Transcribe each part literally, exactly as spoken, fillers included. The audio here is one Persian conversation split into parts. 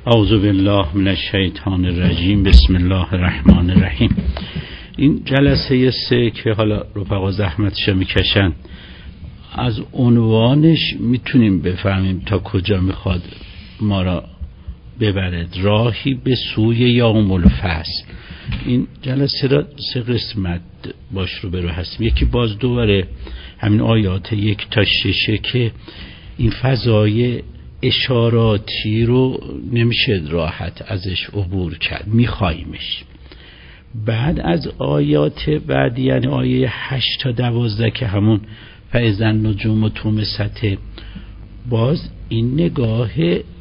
اعوذ بالله من الشیطان الرجیم. بسم الله الرحمن الرحیم. این جلسه سه که حالا رفقا زحمتشو میکشن، از عنوانش میتونیم بفهمیم تا کجا میخواد ما را ببرد. راهی به سوی یوم الفصل. این جلسه را سه قسمت باش رو برو هستیم. یکی باز دوباره همین آیات یک تا ششه که این فضای اشاراتی رو نمیشه راحت ازش عبور کرد، میخوایمش. بعد از آیات بعدی یعنی آیه هشت تا دوازده که همون فاذا النجوم طمست، باز این نگاه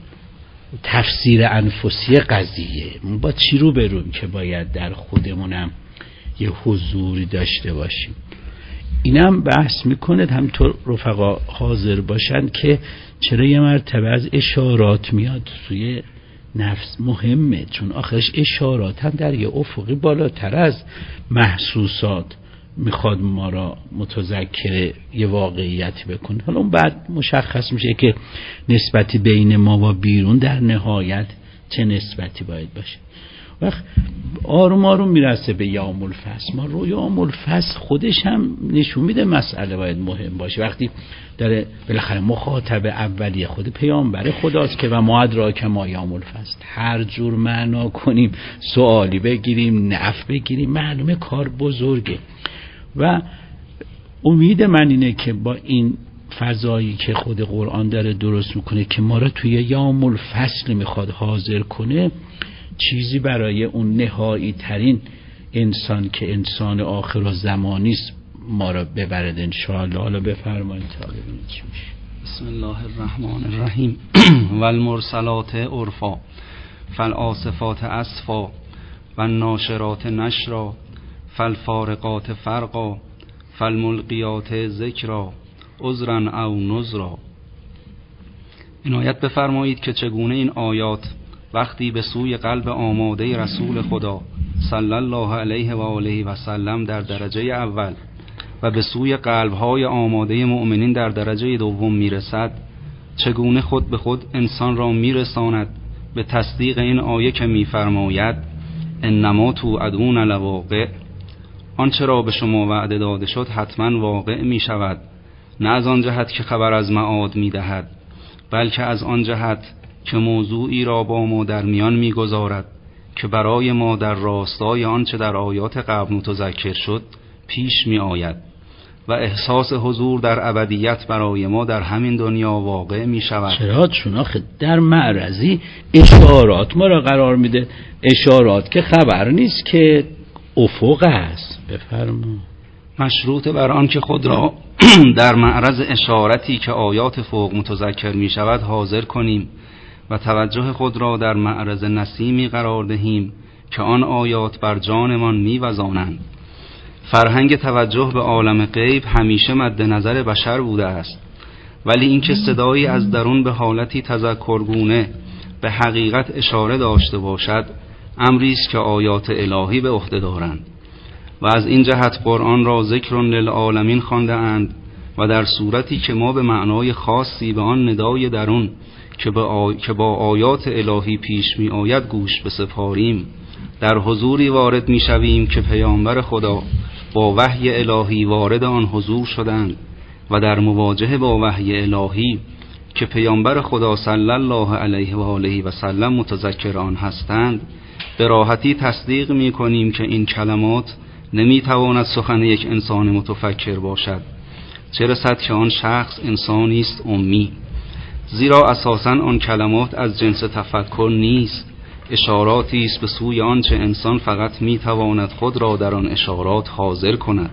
تفسیر انفسی قضیه با چی رو برویم که باید در خودمونم یه حضوری داشته باشیم. اینم بحث میکنه همینطور رفقا حاضر باشن که چرا یه مرتبه از اشارات میاد سوی نفس مهمه، چون آخرش اشارات هم در یه افقی بالاتر از محسوسات میخواد ما را متذکر یه واقعیتی بکنه. حالا اون بعد مشخص میشه که نسبتی بین ما و بیرون در نهایت چه نسبتی باید باشه. وقت آروم آروم میرسه به یوم الفصل. ما رو یوم الفصل خودش هم نشون میده مسئله باید مهم باشه. وقتی داره بالاخره مخاطب اولیه خود پیامبر خداست که و ما ادراک ما یوم الفصل، هر جور معنا کنیم، سوالی بگیریم، نفع بگیریم، معلومه کار بزرگه. و امید من اینه که با این فضایی که خود قرآن داره درست میکنه که ما را توی یوم الفصل میخواد حاضر کنه، چیزی برای اون نهایی ترین انسان که انسان آخر و زمانیست ما را ببرد انشاءالله. حالا بفرمایید تا ببینید چی میشه. بسم الله الرحمن الرحیم. والمرسلات عرفا فالعاصفات عصفا والناشرات نشرا فالفارقات فرقا فالملقیات ذکرا عذرا او نذرا. عنایت بفرمایید که چگونه این آیات وقتی به سوی قلب آماده رسول خدا صلی الله علیه و آله و سلم در درجه اول و به سوی قلب‌های آماده مؤمنین در درجه دوم میرسد، چگونه خود به خود انسان را میرساند به تصدیق این آیه که میفرماید انما توعدون لواقع، آنچه را به شما وعده داده شد حتما واقع می شود، نه از آن جهت که خبر از معاد می دهد، بلکه از آن جهت که موضوعی را با ما در میان می گذارد که برای ما در راستای آنچه در آیات قبل متذکر شد پیش می آید و احساس حضور در ابدیت برای ما در همین دنیا واقع می شود. چرا؟ چون آخه در معرضی اشارات ما را قرار میده، اشارات که خبر نیست که افق است. بفرما. مشروط بر آن که خود را در معرض اشارتی که آیات فوق متذکر می شود حاضر کنیم و توجه خود را در معرض نسیمی قرار دهیم که آن آیات بر جانمان می وزانند. فرهنگ توجه به عالم غیب همیشه مد نظر بشر بوده است، ولی اینکه صدایی از درون به حالتی تذکرگونه به حقیقت اشاره داشته باشد امری است که آیات الهی به عهده دارند و از این جهت قرآن را ذکر للعالمین خوانده اند و در صورتی که ما به معنای خاصی به آن ندای درون که با, آ... که با آیات الهی پیش می آید گوش بسپاریم، در حضوری وارد می شویم که پیامبر خدا با وحی الهی وارد آن حضور شدند و در مواجهه با وحی الهی که پیامبر خدا صلی الله علیه و آله و سلم متذکر آن هستند به راحتی تصدیق می کنیم که این کلمات نمی تواند سخن یک انسان متفکر باشد، چه رسد که آن شخص انسانی است امی، زیرا اساساً آن کلمات از جنس تفکر نیست، اشاراتی است به سوی آنچه انسان فقط می تواند خود را در آن اشارات حاضر کند.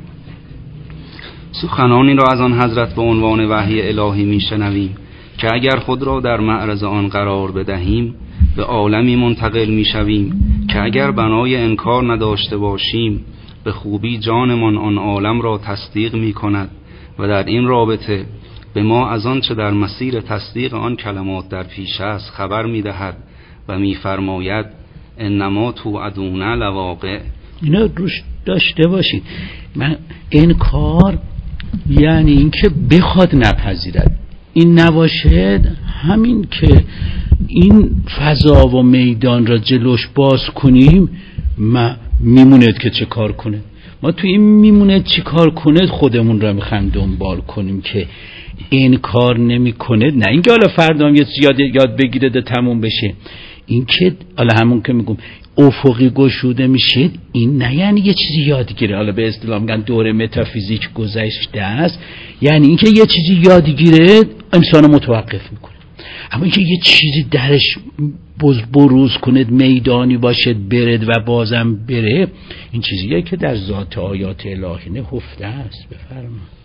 سخنانی را از آن حضرت به عنوان وحی الهی می شنویم که اگر خود را در معرض آن قرار بدهیم به عالمی منتقل می شویم که اگر بنای انکار نداشته باشیم به خوبی جانمان آن عالم را تصدیق می کند و در این رابطه به ما از آن چه در مسیر تصدیق آن کلمات در پیش است خبر می دهد و می فرماید انما توعدون لواقع. اینا روش داشته باشید. من انکار یعنی اینکه بخواد نپذیرد، این نباشه همین که این فضا و میدان را جلوش باز کنیم ما میموند که چه کار کنه. ما تو این میموند چی کار کنه خودمون را میخوایم دنبال کنیم که این کار نمی کنه. نه اینکه حالا فردا هم یه یاد, یاد بگیره ده تموم بشه. این که حالا همون که میگم افقی گشوده میشه، این نه یعنی یه چیزی یاد گیره. حالا به اصطلاح میگن دوره متافیزیک گذشته است، یعنی اینکه یه چیزی یاد گیره انسان متوقف میکنه. اما اینکه یه چیزی درش بروز کنه، میدانی باشد برد و بازم بره، این چیزیه که در ذات آیات الهی نهفته است. بفرمایید.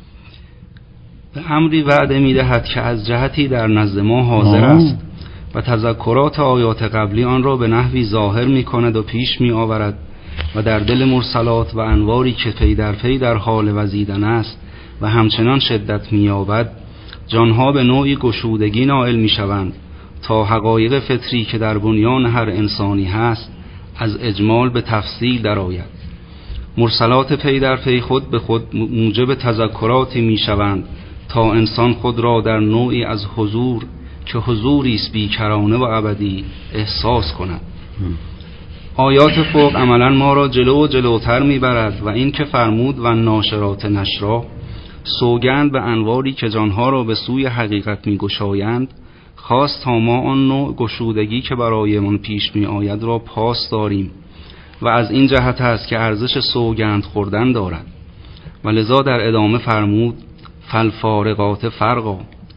به امری وعده میدهد که از جهتی در نزد ما حاضر آه. است و تذکرات آیات قبلی آن را به نحوی ظاهر می کند و پیش می آورد و در دل مرسلات و انواری که پی در پی در حال وزیدن است و همچنان شدت می یابد، جانها به نوعی گشودگی نائل می شوند تا حقایق فطری که در بنیان هر انسانی هست از اجمال به تفصیل درآید. مرسلات پی در پی خود به خود موجب تذکراتی می شوند تا انسان خود را در نوعی از حضور که حضوری است بیکرانه و ابدی احساس کند. آیات فوق عملا ما را جلو و جلوتر میبرد و این که فرمود و ناشرات نشرا، سوگند به انواری که جانها را به سوی حقیقت میگشایند، خواست تا ما آن نوع گشودگی که برایمان پیش می آید را پاس داریم و از این جهت است که ارزش سوگند خوردن دارد. و لذا در ادامه فرمود فالفارقات فرقا،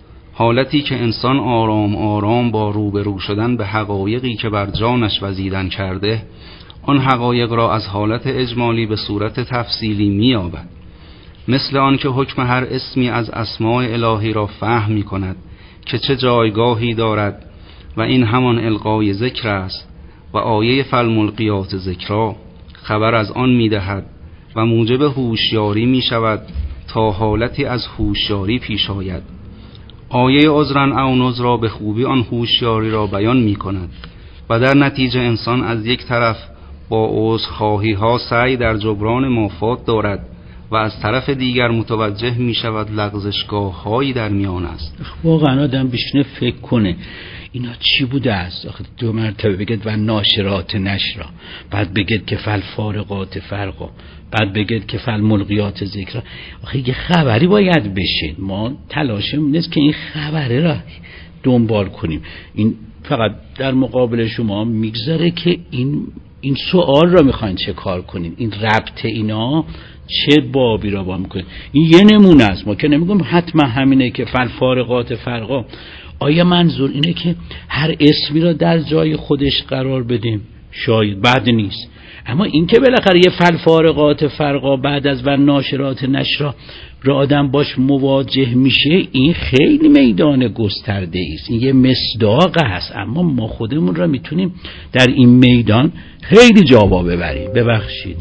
حالتی که انسان آرام آرام با روبرو شدن به حقایقی که بر جانش وزیدن کرده، آن حقایق را از حالت اجمالی به صورت تفصیلی می‌یابد، مثل آن که حکم هر اسمی از اسماء الهی را فهم می کند که چه جایگاهی دارد و این همان القای ذکر است و آیه فالملقیات ذکرا خبر از آن می‌دهد و موجب هوشیاری می‌شود تا حالتی از هوشیاری پیش آید. آیه عذرن او نذرا به خوبی آن هوشیاری را بیان می کند و در نتیجه انسان از یک طرف با عذرخواهی ها سعی در جبران مافات دارد و از طرف دیگر متوجه می شود لغزشگاه هایی در میان است. واقعا آدم بشینه فکر کنه اینا چی بوده است. آخه دو مرتبه بگید و ناشرات نشرا، بعد بگید که فالفارقات فرقا، بعد بگید که فالملقیات ذکرا. آخه یه خبری باید بشه، ما تلاشمون نیست که این خبره را دنبال کنیم. این فقط در مقابل شما میگذاره که این این سوال را میخواین چه کار کنین، این ربط اینا چه بابی را با میکنین. این یه نمونه است، ما که نمیگم حتما همینه که فالفارقات فرقا. آیا منظور اینه که هر اسمی را در جای خودش قرار بدیم؟ شاید بد نیست، اما این که بالاخره یه فالفارقات فرقا بعد از و ناشرات نشرا را آدم باش مواجه میشه، این خیلی میدان گسترده است، این یه مصداق است. اما ما خودمون را میتونیم در این میدان خیلی جا ببریم. ببخشید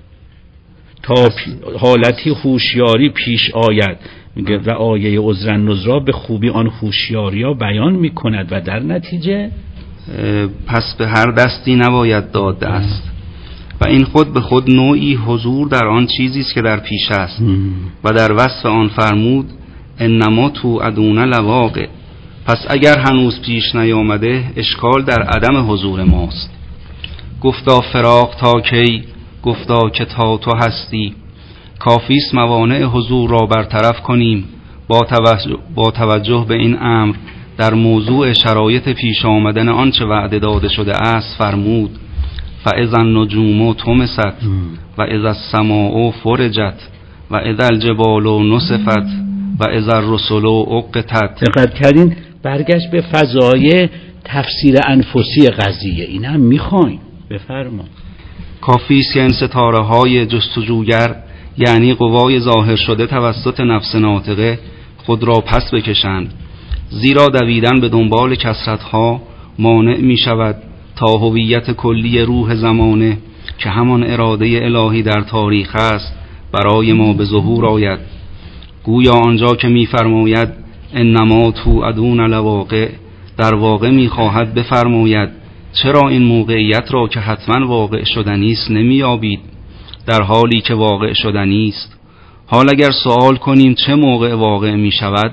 تا حالتی هوشیاری پیش آید میگه و آیه عذرن نذرا به خوبی آن هوشیاری ها بیان میکند و در نتیجه پس به هر دستی نباید داد دست و این خود به خود نوعی حضور در آن چیزی است که در پیش است و در وصف آن فرمود انما تو ادون لواقع. پس اگر هنوز پیش نیامده اشکال در عدم حضور ماست. گفتا فراق تا کی، گفتا که تا تو هستی، کافیست موانع حضور را برطرف کنیم با توجه, با توجه به این امر در موضوع شرایط پیش آمدن آنچه وعده داده شده است فرمود فاذا النجوم طمست و اذا السماء فرجت و اذا الجبال نسفت و اذا الرسل عقتت. دقت کردین برگشت به فضای تفسیر انفسی قضیه. این هم میخوایم. بفرما. کافیست که این ستاره های جستجوگر یعنی قوای ظاهر شده توسط نفس ناطقه خود را پس بکشند، زیرا دویدن به دنبال کثرت‌ها مانع می شود تا هویت کلی روح زمانه که همان اراده الهی در تاریخ است برای ما به ظهور آید. گویا آنجا که می فرماید انما تو ادون لواقع، در واقع می خواهد بفرماید چرا این موقعیت را که حتما واقع شدنی است نمی‌یابید در حالی که واقع شدنی است. حال اگر سوال کنیم چه موقع واقع می شود،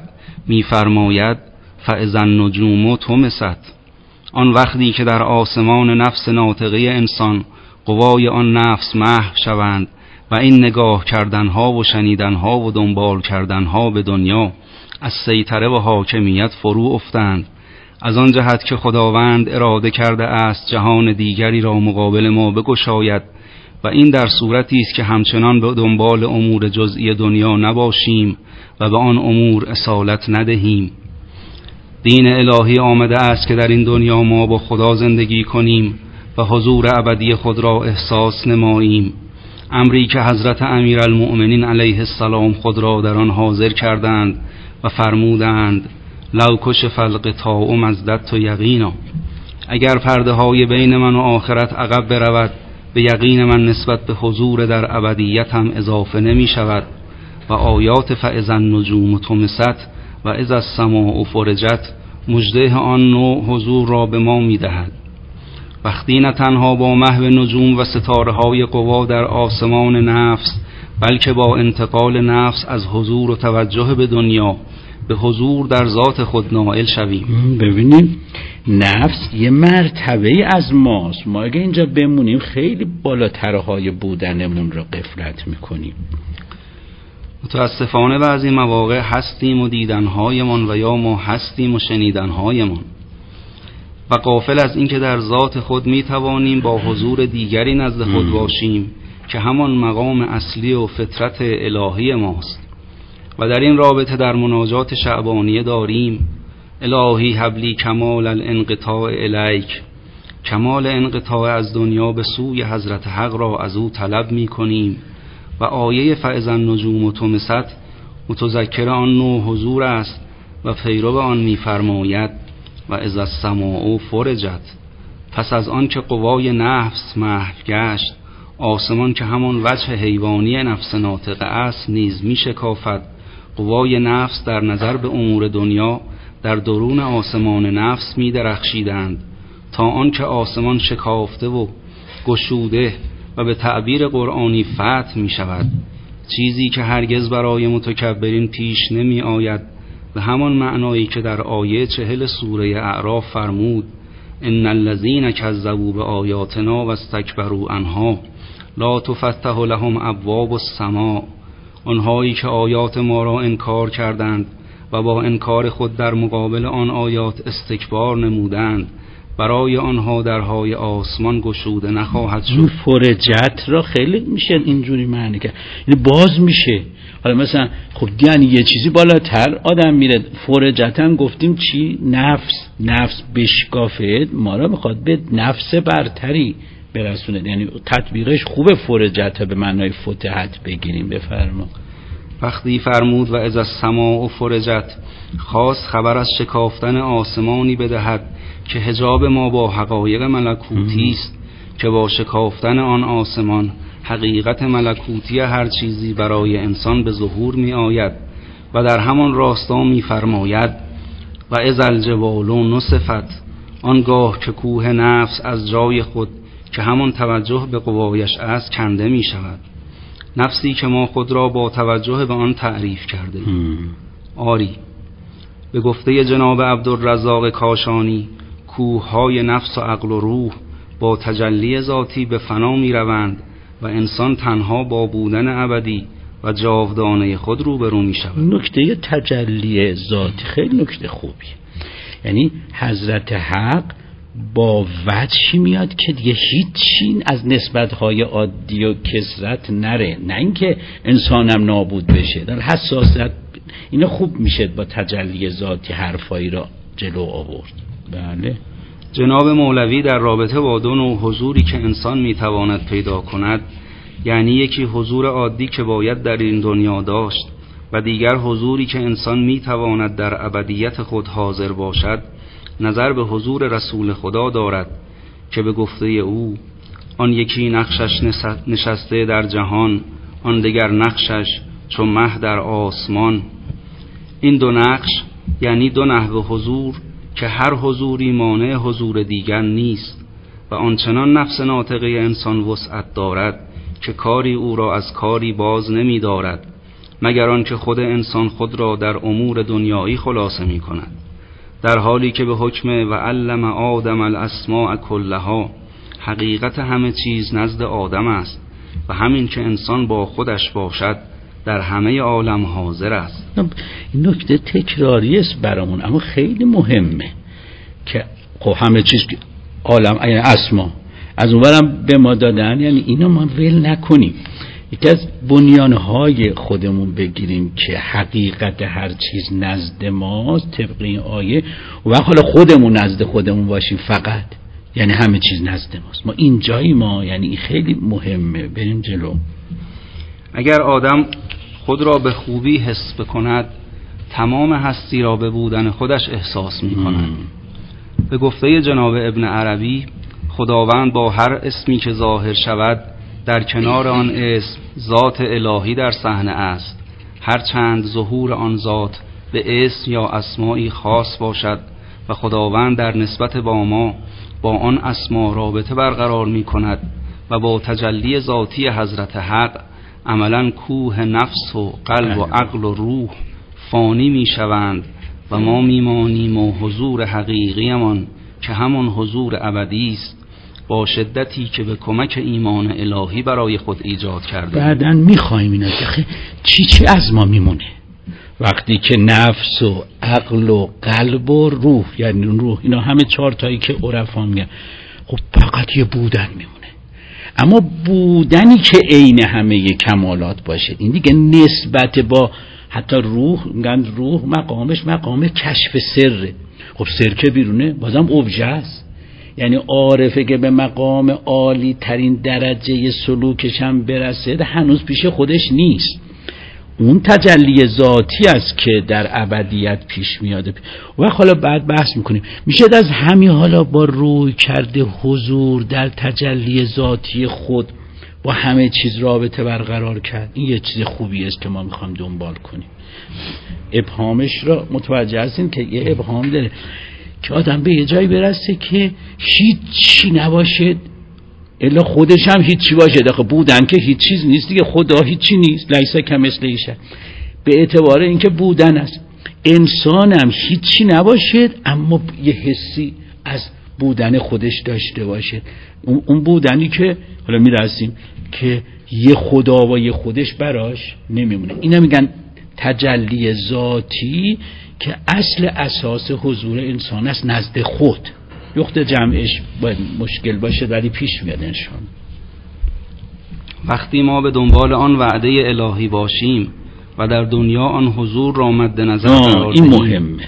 می‌فرماید فاذا النجوم طمست. آن وقتی که در آسمان نفس ناطقه انسان قوای آن نفس محو شوند و این نگاه کردنها و شنیدنها و دنبال کردنها به دنیا از سیطره و حاکمیت فرو افتند، از آن جهت که خداوند اراده کرده است جهان دیگری را مقابل ما بگشاید و این در صورتی است که همچنان به دنبال امور جزئی دنیا نباشیم و به آن امور اصالت ندهیم. دین الهی آمده است که در این دنیا ما با خدا زندگی کنیم و حضور ابدی خود را احساس نماییم، امری که حضرت امیرالمؤمنین علیه السلام خود را در آن حاضر کردند و فرمودند لو کشف الغطاء مزددت یقینا. اگر پرده های بین من و آخرت عقب برود، به یقین من نسبت به حضور در ابدیت هم اضافه نمی شود. و آیات فاذا النجوم طمست و اذا السماء فرجت مژده آن نوع حضور را به ما می دهد. وقتی نه تنها با محو نجوم و ستاره های قوا در آسمان نفس، بلکه با انتقال نفس از حضور و توجه به دنیا به حضور در ذات خود نائل شویم. ببینیم نفس یه مرتبه از ماست، ما اگه اینجا بمونیم خیلی بالاترهای بودنمون رو غفلت میکنیم. متاسفانه بعضی مواقع هستیم و دیدنهایمان و یا ما هستیم و شنیدنهایمان و غافل از اینکه در ذات خود میتوانیم با حضور دیگری نزد خود باشیم که همان مقام اصلی و فطرت الهی ماست. و در این رابطه در مناجات شعبانیه داریم الهی حبلی کمال الانقطاع الیک، کمال انقطاع از دنیا به سوی حضرت حق را از او طلب می کنیم. و آیه فاذا النجوم طمست متذکر آن نوع حضور است و پیرو آن می فرماید و اذا السماء فرجت. پس از آن که قوای نفس محو گشت، آسمان که همان وجه حیوانی نفس ناطقه است نیز می شکافد. قوای نفس در نظر به امور دنیا در درون آسمان نفس می درخشیدند تا آن که آسمان شکافته و گشوده و به تعبیر قرآنی فتح می شود، چیزی که هرگز برای متکبرین پیش نمی آید، به همان معنایی که در آیه چهل سوره اعراف فرمود ان الذين كذبوا بآیاتنا واستكبروا عنها لا تفتح لهم ابواب السماء. آنهایی که آیات ما را انکار کردند و با انکار خود در مقابل آن آیات استکبار نمودند، برای آنها درهای آسمان گشوده نخواهد شد. فرجت را خیلی میشه اینجوری معنی کرد، یعنی باز میشه. حالا مثلا خب یعنی یه چیزی بالاتر آدم میره. فرجتن گفتیم چی؟ نفس. نفس بشکافه ما را میخواد به نفس برتری برسونه، یعنی تطبیقش خوبه. فرجت به معنای فتحت بگیریم. بفرما. وقتی فرمود و اذا السماء فرجت، خواست خبر از شکافتن آسمانی بدهد که حجاب ما با حقایق ملکوتی است، که با شکافتن آن آسمان حقیقت ملکوتی هر چیزی برای انسان به ظهور می آید. و در همان راستا می فرماید و اذا الجبال نصفت، آنگاه که کوه نفس از جای خود که همان توجه به قوایش است کنده می شود. نفسی که ما خود را با توجه به آن تعریف کرده. آری، به گفته جناب عبدالرزاق کاشانی، کوههای نفس و عقل و روح با تجلی ذاتی به فنا می روند و انسان تنها با بودن ابدی و جاودانه خود روبرو می شود. نکته تجلی ذاتی خیلی نکته خوبی، یعنی حضرت حق با وجهی میاد که دیگه هیچی از نسبت‌های عادی و کثرت نره، نه اینکه انسانم نابود بشه. در حساسیت اینا خوب میشه با تجلی ذاتی حرفایی را جلو آورد. بله. جناب مولوی در رابطه با دو نوع حضوری که انسان میتواند پیدا کند، یعنی یکی حضور عادی که باید در این دنیا داشت و دیگر حضوری که انسان میتواند در ابدیت خود حاضر باشد، نظر به حضور رسول خدا دارد که به گفته او آن یکی نقشش نشسته در جهان، آن دیگر نقشش چو مه در آسمان. این دو نقش یعنی دو نحو حضور که هر حضوری مانع حضور دیگر نیست و آنچنان نفس ناطقه انسان وسعت دارد که کاری او را از کاری باز نمی دارد مگر آنکه خود انسان خود را در امور دنیایی خلاصه می کند، در حالی که به حکم و علم آدم الاسماء کلها حقیقت همه چیز نزد آدم است و همین که انسان با خودش باشد در همه عالم حاضر است. این نکته تکراری است برامون، اما خیلی مهمه که خب همه چیز عالم این اسما از اونورم به ما دادن، یعنی اینا ما ول نکنیم. یکی از بنیانهای خودمون بگیریم که حقیقت هر چیز نزد ماست طبق این آیه، و حالا خودمون نزد خودمون باشیم فقط، یعنی همه چیز نزد ماست، ما این جایی ما، یعنی این خیلی مهمه. بریم جلو. اگر آدم خود را به خوبی حس بکند، تمام هستی را به بودن خودش احساس می کند. به گفته جناب ابن عربی، خداوند با هر اسمی که ظاهر شود در کنار آن اسم ذات الهی در صحنه است، هرچند ظهور آن ذات به اسم یا اسمایی خاص باشد و خداوند در نسبت با ما با آن اسما رابطه برقرار می کند و با تجلی ذاتی حضرت حق عملا کوه نفس و قلب و عقل و روح فانی می شوند و ما می مانیم و حضور حقیقیمان که همون حضور ابدی است با شدتی که به کمک ایمان الهی برای خود ایجاد کرده. بعدن میخوایم اینا که چی چی از ما میمونه وقتی که نفس و عقل و قلب و روح، یعنی روح، اینا همه چهار تایی که عرفا میگن، خب فقط یه بودن میمونه. اما بودنی که عین همه کمالات باشه، این دیگه نسبت با حتی روح، میگن روح مقامش مقام کشف سره. خب سر که بیرونه بازم ابژه است، یعنی عارفه که به مقام عالی ترین درجه سلوکش هم برسه هنوز پیش خودش نیست، اون تجلی ذاتی است که در ابدیت پیش میاده. و حالا بعد بحث میکنیم میشه از همین حالا با روی کرده حضور در تجلی ذاتی خود با همه چیز رابطه برقرار کرد. این یه چیز خوبی است که ما میخوایم دنبال کنیم. ابهامش را متوجه هستین که یه ابهام داره که آدم به یه جایی برسه که هیچی نباشه الا خودش هم هیچی باشه. داخل بودن که هیچ چیز نیست دیگه، خدا هیچی نیست، لیس کمثله شیء، به اعتبار اینکه بودن است. انسان هم هیچی نباشه اما یه حسی از بودن خودش داشته باشه، اون بودنی که حالا میرسیم که یه خدا و یه خودش براش نمیمونه. اینا میگن تجلی ذاتی که اصل اساس حضور انسان است نزد خود. یخت جمعش باید مشکل باشه ولی پیش میاد انشان. وقتی ما به دنبال آن وعده الهی باشیم و در دنیا آن حضور را مد نظر قرار دهیم، این مهمه،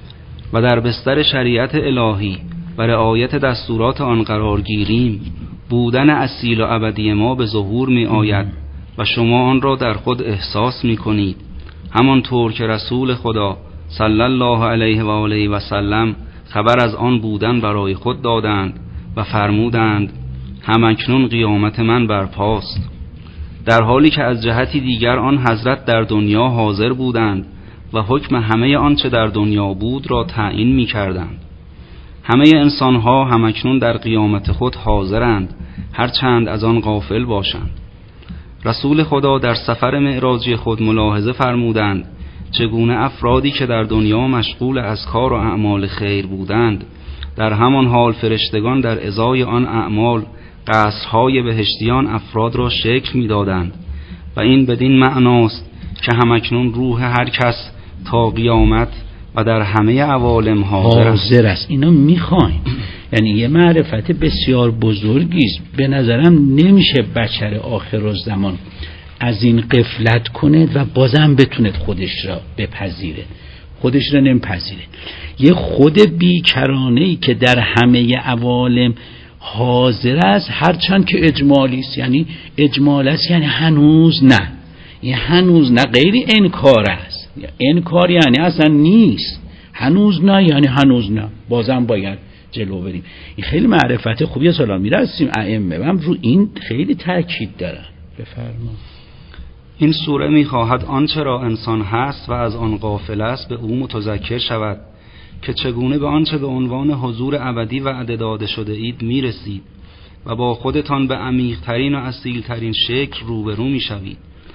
و در بستر شریعت الهی و رعایت دستورات آن قرار گیریم، بودن اصیل و ابدی ما به ظهور می آید و شما آن را در خود احساس می کنید، همانطور که رسول خدا صلی الله علیه و آله و سلم خبر از آن بودن برای خود دادند و فرمودند همکنون قیامت من برپاست، در حالی که از جهتی دیگر آن حضرت در دنیا حاضر بودند و حکم همه آنچه در دنیا بود را تعیین می کردند. همه انسانها همکنون در قیامت خود حاضرند، هرچند از آن غافل باشند. رسول خدا در سفر معراجی خود ملاحظه فرمودند چگونه افرادی که در دنیا مشغول اذکار و اعمال خیر بودند، در همان حال فرشتگان در ازای آن اعمال قصرهای بهشتیان افراد را شکل می‌دادند و این بدین معناست که همکنون روح هر کس تا قیامت و در همه عوالم حاضر است. حاضر است. اینو میخوایم، یعنی یه معرفت بسیار بزرگی است. به نظرم نمیشه بشر آخر الزمان از این غفلت کنه و بازم بتونه خودش را بپذیره. خودش را نمیپذیره. یه خود بیکرانه‌ای که در همه عوالم حاضر است، هرچند که اجمالی است، یعنی اجمال است یعنی هنوز نه، یعنی هنوز نه، غیر انکار است. انکار یعنی اصلا نیست، هنوز نه یعنی هنوز نه، بازم باید جلو بریم. این خیلی معرفت خوبیه. سلام میرسیم ائمه هم رو این خیلی تاکید دارن. بفرما. این سوره میخواهد آنچه را انسان هست و از آن غافل است به او متذکر شود که چگونه به آنچه به عنوان حضور ابدی وعده داده شده اید میرسید و با خودتان به عمیق‌ترین و اصیل‌ترین شکل روبرو میشوید،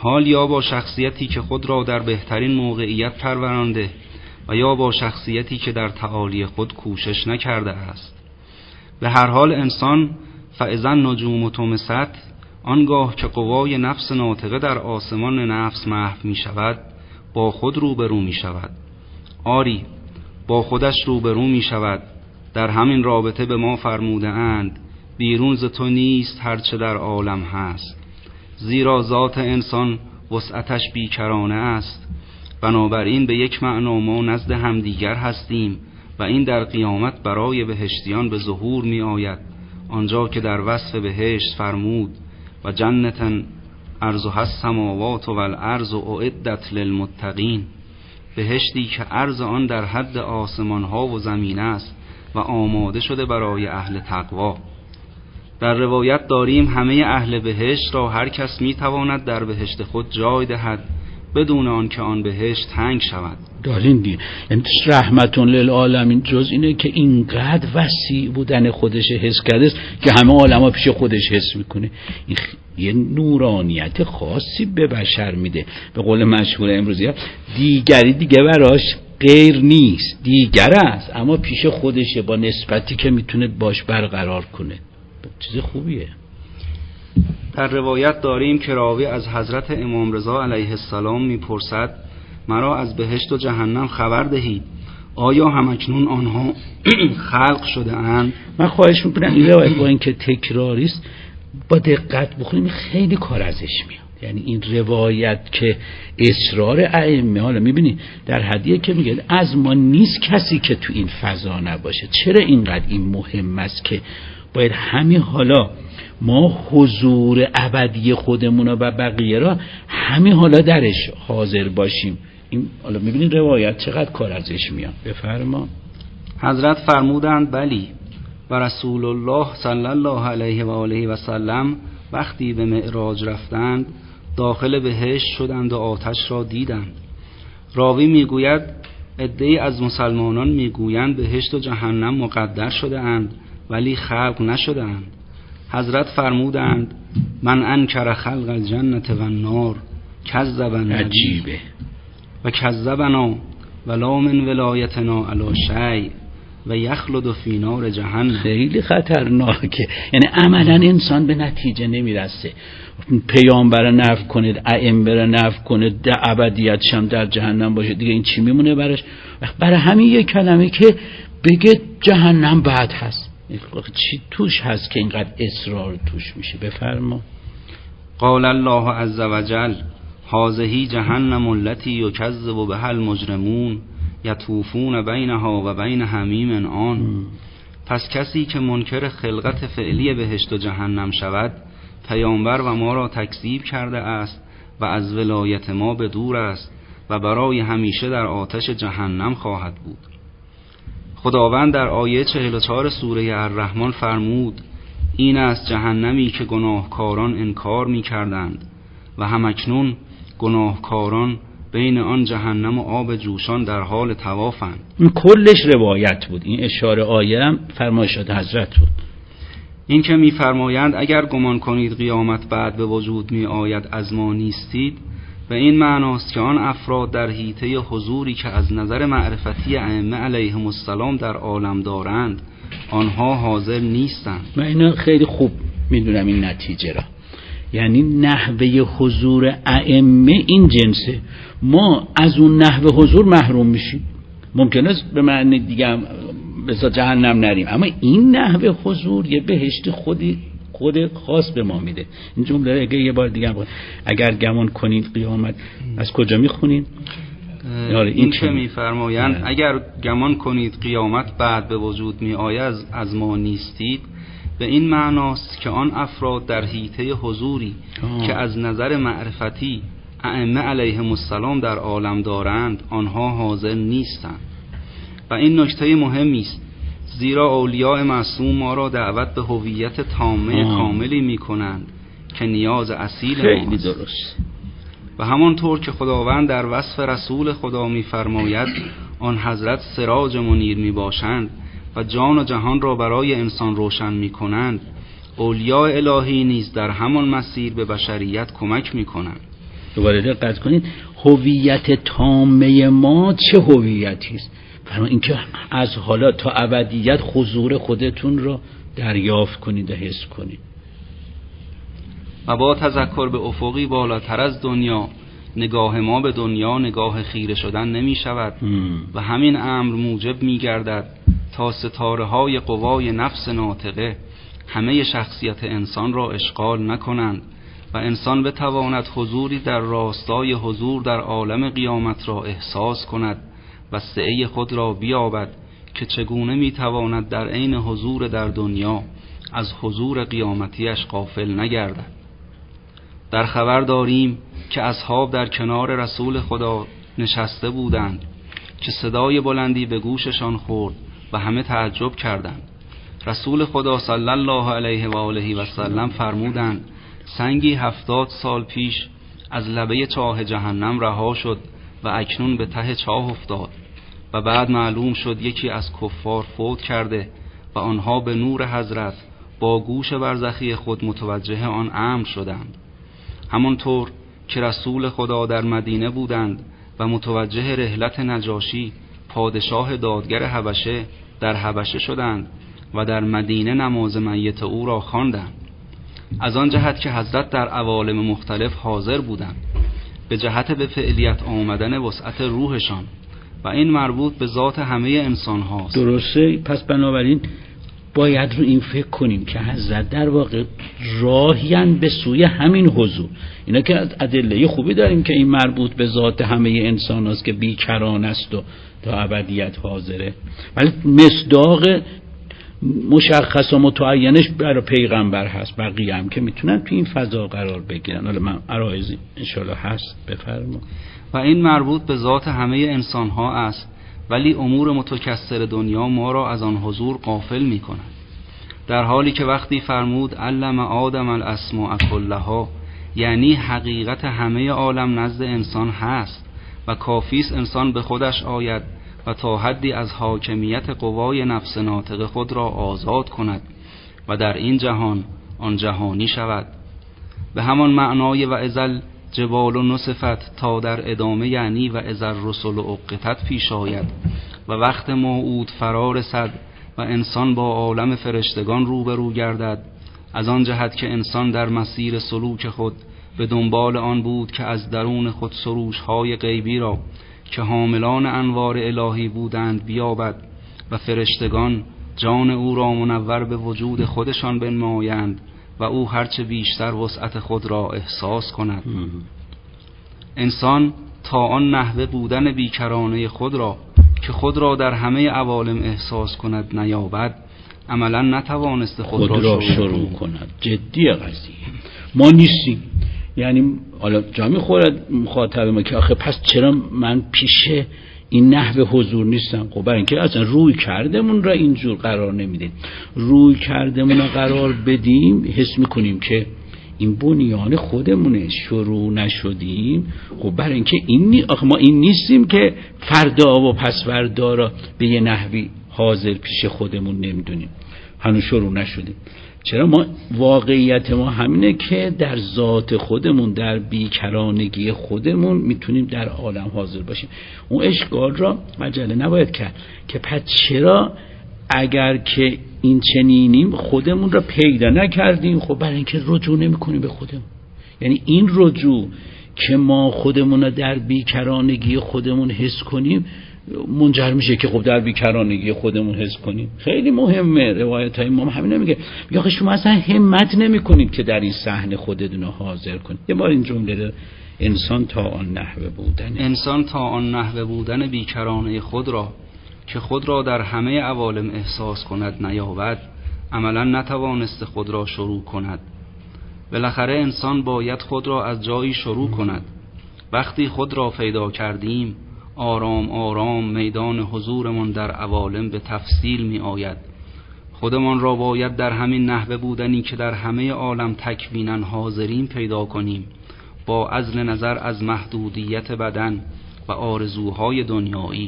حال یا با شخصیتی که خود را در بهترین موقعیت پرورانده و یا با شخصیتی که در تعالی خود کوشش نکرده است. به هر حال انسان فاذا النجوم طمست، آنگاه که قوای نفس ناطقه در آسمان نفس محو می شود، با خود روبرو می شود. آری، با خودش روبرو می شود. در همین رابطه به ما فرموده اند بیرون ز تو نیست هرچه در عالم هست، زیرا ذات انسان وسعتش بیکرانه است. بنابراین به یک معنا ما نزد همدیگر هستیم و این در قیامت برای بهشتیان به ظهور می آید، آنجا که در وصف بهشت فرمود و جنتن عرضها السماوات والارض اعدت للمتقین، بهشتی که عرض آن در حد آسمان ها و زمین است و آماده شده برای اهل تقوا. در روایت داریم همه اهل بهشت را هر کس می تواند در بهشت خود جای دهد بدون آن که آن بهشت تنگ شود. دارین دیگه، یعنی رحمتون للعالمین جز اینه که اینقدر وسیع بودن خودش حس کرده است که همه عالم‌ها پیش خودش حس میکنه. این یه نورانیت خاصی به بشر میده. به قول مشهور امروزی ها دیگری دیگه براش غیر نیست، دیگر است، اما پیش خودشه با نسبتی که میتونه باش برقرار کنه. چیز خوبیه. در روایت داریم که راوی از حضرت امام رضا علیه السلام میپرسد مرا از بهشت و جهنم خبر دهید، آیا همکنون آنها خلق شده اند؟ من خواهش میکنم این روایت با اینکه تکراری است با دقت بخونیم، خیلی کار ازش میاد. یعنی این روایت که اصرار ائمه، حالا میبینی در حدیه که میگه از ما نیست کسی که تو این فضا نباشه. چرا اینقدر این مهم است که باید همین حالا ما حضور ابدی خودمون و بقیه را همین حالا درش حاضر باشیم. این حالا میبینید روایت چقدر کار ازش میاد. بفرما. حضرت فرمودند بلی، و رسول الله صلی الله علیه و آله و سلم وقتی به معراج رفتند داخل بهشت شدند و آتش را دیدند. راوی میگوید عده‌ای از مسلمانان میگویند بهشت و جهنم مقدر شده اند ولی خلق نشده اند. حضرت فرمودند من انکر خلق الجنت و النار کذب عجیبه و کذبنا ولا من ولایتنا علی شیء و یخلد فی نار جهنم. خیلی خطرناکه. یعنی عملا انسان به نتیجه نمیرسه، پیامبر نفی کنه، ائمه نفی کنه، در ابدیتش هم در جهنم باشه، دیگه این چی میمونه براش؟ برای همین یک کلمه که بگه جهنم بعد هست، چی توش هست که اینقدر اصرار توش میشه؟ بفرما. قال الله عز وجل هذه جهنم التي یکذب بها المجرمون یطوفون بینها و بین حمیم آن. پس کسی که منکر خلقت فعلی بهشت و جهنم شود پیامبر و ما را تکذیب کرده است و از ولایت ما به دور است و برای همیشه در آتش جهنم خواهد بود. خداوند در آیه چهل و چهار سوره الرحمن فرمود این است جهنمی که گناهکاران انکار می کردند و همکنون گناهکاران بین آن جهنم و آب جوشان در حال طوافند. این کلش روایت بود، این اشاره آیه هم فرمایشات حضرت بود. این که می فرمایند اگر گمان کنید قیامت بعد به وجود می آید از ما نیستید، به این معناست که آن افراد در حیطه حضوری که از نظر معرفتی ائمه علیهم السلام در عالم دارند آنها حاضر نیستند. من اینو خیلی خوب میدونم این نتیجه را، یعنی نحوه حضور ائمه این جنسه، ما از اون نحوه حضور محروم میشیم. ممکنه است به معنی دیگه هم بسا جهنم نریم، اما این نحوه حضور یه بهشت خودی خود خاص به ما میده. این جمله اگه یه بار دیگه هم اگر گمان کنید قیامت، از کجا میخونید؟ این, این که میفرمایند اگر گمان کنید قیامت بعد به وجود می آید از ما نیستید، به این معناست که آن افراد در حیطه حضوری آه. که از نظر معرفتی ائمه علیهم السلام در عالم دارند آنها حاضر نیستند. و این نکته مهمی است، زیرا اولیاء معصوم ما را دعوت به هویت تامه آه. کاملی می کنند که نیاز اصیل خیلی درست. و همانطور که خداوند در وصف رسول خدا می فرماید آن حضرت سراج منیر می باشند و جان و جهان را برای انسان روشن می کنند، اولیاء الهی نیز در همان مسیر به بشریت کمک می کنند. دوباره دقت کنید، هویت تامه ما چه هویتی است؟ فرمان اینکه از حالا تا ابدیت حضور خودتون رو دریافت کنید و حس کنید. و با تذکر به افقی بالاتر از دنیا، نگاه ما به دنیا نگاه خیره شدن نمی شود و همین امر موجب می گردد تا ستاره های قوای نفس ناطقه همه شخصیت انسان را اشغال نکنند و انسان بتواند حضوری در راستای حضور در عالم قیامت را احساس کند و سعی خود را بیابد که چگونه می تواند در عین حضور در دنیا از حضور قیامتیش غافل نگردد. در خبر داریم که اصحاب در کنار رسول خدا نشسته بودند که صدای بلندی به گوششان خورد و همه تعجب کردند. رسول خدا صلی الله علیه و آله و سلم فرمودند سنگی هفتاد سال پیش از لبه چاه جهنم رها شد و اکنون به ته چاه افتاد و بعد معلوم شد یکی از کفار فوت کرده و آنها به نور حضرت با گوش برزخی خود متوجه آن امر شدند. همانطور که رسول خدا در مدینه بودند و متوجه رحلت نجاشی پادشاه دادگر حبشه در حبشه شدند و در مدینه نماز میت او را خواندند، از آن جهت که حضرت در عوالم مختلف حاضر بودند به جهت به فعلیت آمدن وسعت روحشان و این مربوط به ذات همه انسان هاست. درسته. پس بنابراین باید رو این فکر کنیم که حضرت در واقع راهیان به سوی همین حضور. اینا که ادله خوبی داریم که این مربوط به ذات همه انسان هاست که بیکران است و تا ابدیت حاضره، ولی مصداق مشخص و متعینش برای پیغمبر هست، بقیه هم که میتونن تو این فضا قرار بگیرن. حالا من عرایزی انشالله هست بفرما. و این مربوط به ذات همه انسان ها است، ولی امور متکثر دنیا ما را از آن حضور غافل می کند، در حالی که وقتی فرمود علم آدم الاسماء کلها، یعنی حقیقت همه عالم نزد انسان هست و کافیست انسان به خودش آید و تا حدی از حاکمیت قوای نفس ناطق خود را آزاد کند و در این جهان آن جهانی شود. به همان معنای و ازل جبال و نصفت تا در ادامه، یعنی و ازل رسل و اقتت پیش آید و وقت موعود فرا رسد و انسان با عالم فرشتگان روبرو گردد، از آن جهت که انسان در مسیر سلوک خود به دنبال آن بود که از درون خود سروش های غیبی را که حاملان انوار الهی بودند بیابد و فرشتگان جان او را منور به وجود خودشان بنمایند و او هرچه بیشتر وسعت خود را احساس کند. انسان تا آن نحوه بودن بیکرانه خود را که خود را در همه عوالم احساس کند نیابد، عملا نتوانست خود, خود را شروع, شروع کند. جدی قضیه ما نیستیم. یعنی حالا جا میخورد مخاطب ما که آخه پس چرا من پیشه این نحوه حضور نیستم؟ خب برای اینکه اصلا روی کردمون را اینجور قرار نمیدیم. روی کردمون را قرار بدیم حس میکنیم که این بنیان خودمونه، شروع نشدیم. خب برای اینکه این نی... آخه ما این نیستیم که فردا و پس فردا را به یه نحوی حاضر پیش خودمون نمیدونیم، هنوز شروع نشدیم. چرا؟ ما واقعیت ما همینه که در ذات خودمون، در بیکرانگی خودمون میتونیم در عالم حاضر باشیم. اون اشکال را مجله نباید کرد که پس چرا اگر که این چنینیم خودمون را پیدا نکردیم؟ خب برای اینکه رجوع نمی کنیم به خودمون. یعنی این رجوع که ما خودمون را در بیکرانگی خودمون حس کنیم منجر میشه که خب در بیکرانگی خودمون حس کنیم. خیلی مهمه. روایت های امام همین میگه یا شما اصلا همت نمی کنید که در این صحنه خودتون حاضر کنید. یه بار این جمله رو انسان تا آن نحوه بودن انسان تا آن نحوه بودن بیکرانه خود را که خود را در همه عوالم احساس کند نیابد، عملا نتوانست خود را شروع کند. بالاخره انسان باید خود را از جایی شروع کند. وقتی خود را پیدا کردیم آرام آرام میدان حضورمان در عوالم به تفصیل می آید. خودمان را باید در همین نحوه بودنی که در همه عالم تکویناً حاضرین پیدا کنیم، با عزل نظر از محدودیت بدن و آرزوهای دنیایی.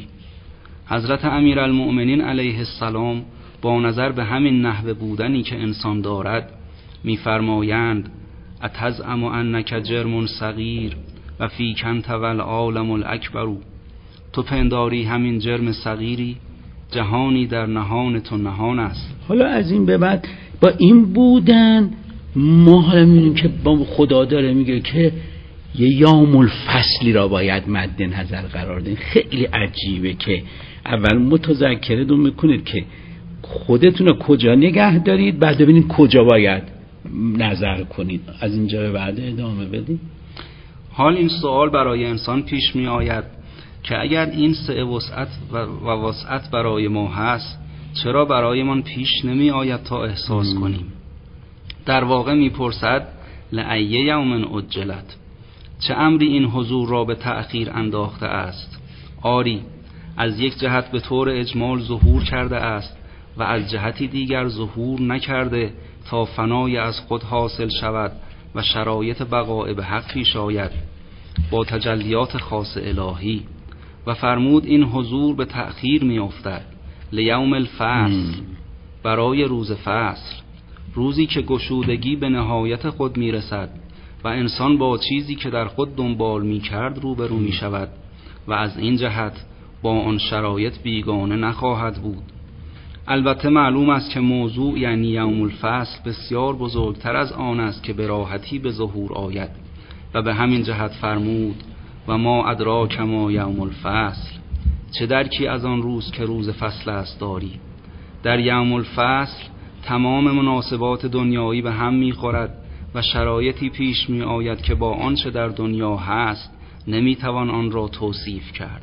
حضرت امیرالمؤمنین علیه السلام با نظر به همین نحوه بودنی که انسان دارد می‌فرمایند اتزعم انک جرم صغیر و فی کنت والعالم الاکبر. تو پنداری همین جرم صغیری، جهانی در نهان تو نهان است. حالا از این به بعد با این بودن ما حالا می‌بینیم که با خدا داره میگه که یه یوم الفصلی را باید مد نظر قرار دهید. خیلی عجیبه که اول متذکرتون میکنید که خودتون رو کجا نگه دارید، بعد ببینید کجا باید نظر کنید. از اینجا به بعد ادامه بدید. حال این سوال برای انسان پیش می آید که اگر این سه وسعت و وسعت برای ما هست، چرا برای من پیش نمی آید تا احساس مم. کنیم؟ در واقع می پرسد لأی یوم اجلت، چه امری این حضور را به تأخیر انداخته است؟ آری، از یک جهت به طور اجمال ظهور کرده است و از جهتی دیگر ظهور نکرده تا فنای از خود حاصل شود و شرایط بقای به حق پیش آید با تجلیات خاص الهی. و فرمود این حضور به تأخیر می افتد لیوم الفصل، برای روز فصل، روزی که گشودگی به نهایت خود می رسد و انسان با چیزی که در خود دنبال می کرد روبرو می شود و از این جهت با آن شرایط بیگانه نخواهد بود. البته معلوم است که موضوع یعنی یوم الفصل بسیار بزرگتر از آن است که به راحتی به ظهور آید و به همین جهت فرمود و ما ادراک ما یوم الفصل، چه درکی از آن روز که روز فصل است داری؟ در یوم الفصل تمام مناسبات دنیایی به هم می‌خورد و شرایطی پیش می آید که با آنچه در دنیا هست نمیتوان آن را توصیف کرد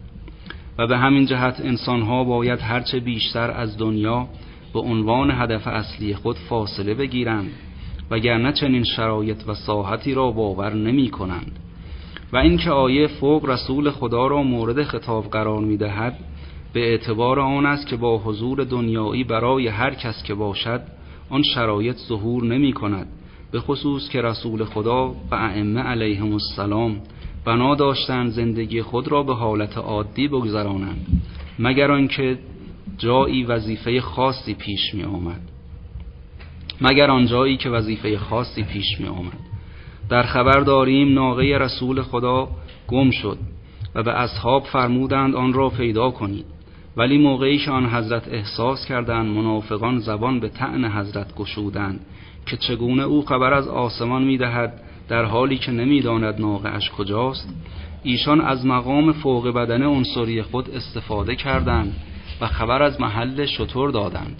و به همین جهت انسانها باید هرچه بیشتر از دنیا به عنوان هدف اصلی خود فاصله بگیرند، وگرنه چنین شرایط و ساحتی را باور نمی کنند. و اینکه آیه فوق رسول خدا را مورد خطاب قرار می دهد به اعتبار آن است که با حضور دنیایی برای هر کس که باشد آن شرایط ظهور نمی کند، به خصوص که رسول خدا و ائمه علیهم السلام بنا داشتند زندگی خود را به حالت عادی بگذرانند مگر آنکه جایی وظیفه خاصی پیش می آمد مگر آن جایی که وظیفه خاصی پیش می آمد. در خبر داریم ناقه رسول خدا گم شد و به اصحاب فرمودند آن را پیدا کنید، ولی موقعی که آن حضرت احساس کردند منافقان زبان به طعن حضرت گشودند که چگونه او خبر از آسمان می دهد در حالی که نمی داند ناقه اش کجاست، ایشان از مقام فوق بدن عنصری خود استفاده کردند و خبر از محل شتر دادند.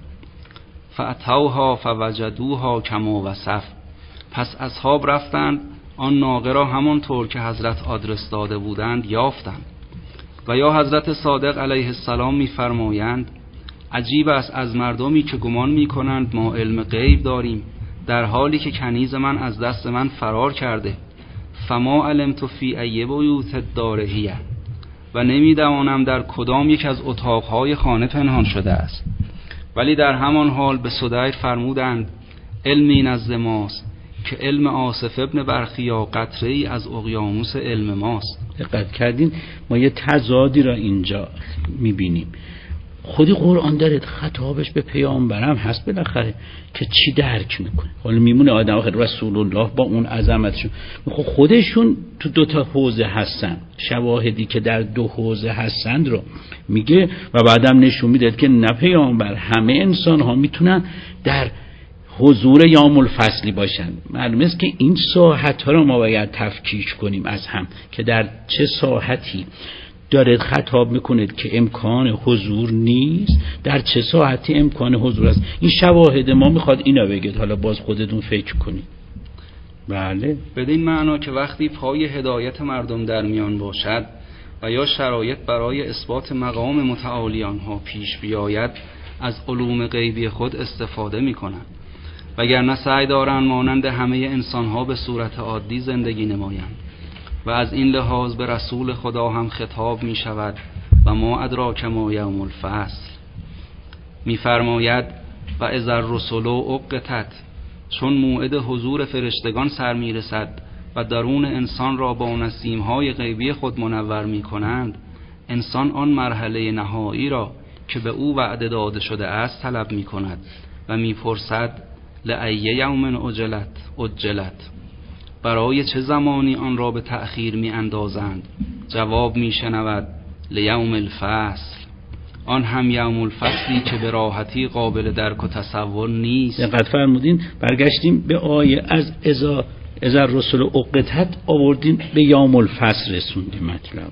فاتوها فوجدوها کما وصف، پس اصحاب رفتند آن ناقه را همانطور که حضرت آدرس داده بودند یافتند. و یا حضرت صادق علیه السلام می فرمایند عجیب است از مردمی که گمان می کنند ما علم غیب داریم در حالی که کنیز من از دست من فرار کرده. فما علمت فی ای بیوت الدارهیه، و نمیدانم در کدام یک از اتاقهای خانه پنهان شده است. ولی در همان حال به سدیر فرمودند علمی نزد ماست که علم آصف ابن برخیا قطره‌ای از اقیانوس علم ماست. دقت کردین ما یه تضادی را اینجا میبینیم. خودی قرآن داره خطابش به پیامبرم هست بالاخره که چی درک میکنه. حالا میمونه آدم آخر رسول الله با اون عظمتشون خودشون تو دو تا حوزه هستن، شواهدی که در دو حوزه هستند رو میگه و بعدم نشون میده که نه پیامبر همه انسان ها میتونن در حضور یوم الفصلی باشن. معلومه است که این ساحت ها رو ما باید تفکیک کنیم از هم که در چه ساحتی دارد خطاب میکنید که امکان حضور نیست، در چه ساعتی امکان حضور است. این شواهد ما میخواد اینا بگید، حالا باز خودتون فکر کنید. بله، بدین معنا که وقتی پای هدایت مردم در میان باشد و یا شرایط برای اثبات مقام متعالی آنها پیش بیاید از علوم غیبی خود استفاده میکنند، وگرنه سعی دارند مانند همه انسانها به صورت عادی زندگی نمایند. و از این لحاظ به رسول خدا هم خطاب می شود و ما ادراک ما یوم الفصل. می فرماید و اذا الرسل اقتت، چون موعد حضور فرشتگان سر می رسد و درون انسان را با نسیم‌های غیبی خود منور می کنند، انسان آن مرحله نهایی را که به او وعده داده شده است طلب می کند و می پرسد لأی یوم اجلت اجلت، برای چه زمانی آن را به تأخیر می اندازند؟ جواب می شنود لیوم الفصل، آن هم یوم الفصلی که به راحتی قابل درک و تصور نیست. دقت فرمودین برگشتیم به آیه از اذا اذا الرسل اقتت آوردیم به یوم الفصل رسوندیم مطلب.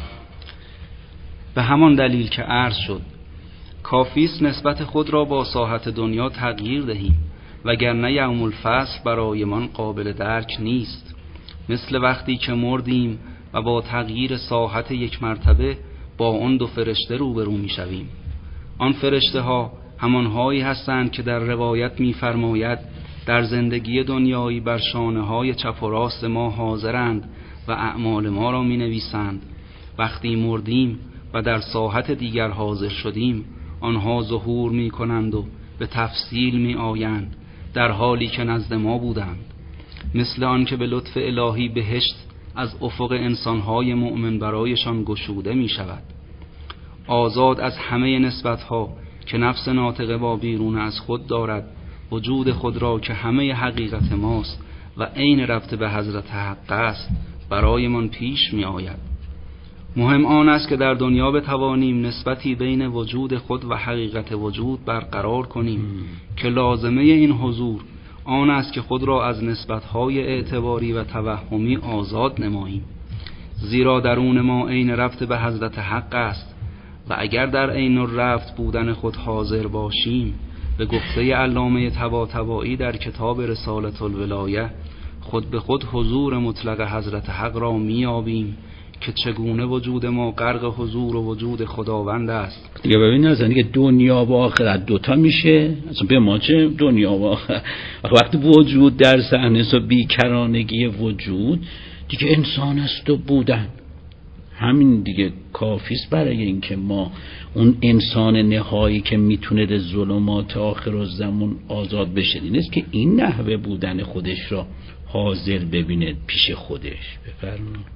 به همان دلیل که عرض شد کافیست نسبت خود را با ساحت دنیا تغییر دهیم، وگرنه یوم الفصل برایمان قابل درک نیست. مثل وقتی که مردیم و با تغییر ساحت یک مرتبه با اون دو فرشته روبرو می شویم. آن فرشته ها همانهایی هستند که در روایت می فرماید در زندگی دنیایی بر شانه های چپ و راست ما حاضرند و اعمال ما را می نویسند. وقتی مردیم و در ساحت دیگر حاضر شدیم آنها ظهور می کنند و به تفصیل می آیند در حالی که نزد ما بودند، مثل آن که به لطف الهی بهشت از افق انسانهای مؤمن برایشان گشوده می شود، آزاد از همه نسبتها که نفس ناطقه با بیرون از خود دارد. وجود خود را که همه حقیقت ماست و عین رفته به حضرت حق است برایمان پیش می آید. مهم آن است که در دنیا بتوانیم نسبتی بین وجود خود و حقیقت وجود برقرار کنیم که لازمه این حضور آن است که خود را از نسبتهای اعتباری و توهمی آزاد نماییم، زیرا درون ما عین رفت به حضرت حق است و اگر در عین رفت بودن خود حاضر باشیم، به گفته علامه طباطبایی در کتاب رسالة الولایه، خود به خود حضور مطلق حضرت حق را میابیم که چگونه وجود ما غرق حضور و وجود خداوند است. دیگه ببین نزن دیگه دنیا و آخرت دوتا میشه، اصلا به ما چه دنیا و آخرت؟ وقتی وجود در صحنه است و بیکرانگی وجود دیگه انسان است و بودن، همین دیگه کافیست برای اینکه ما اون انسان نهایی که میتونه در ظلمات آخر و زمان آزاد بشه نیست که این نحوه بودن خودش را حاضر ببینه پیش خودش. بفرمایید.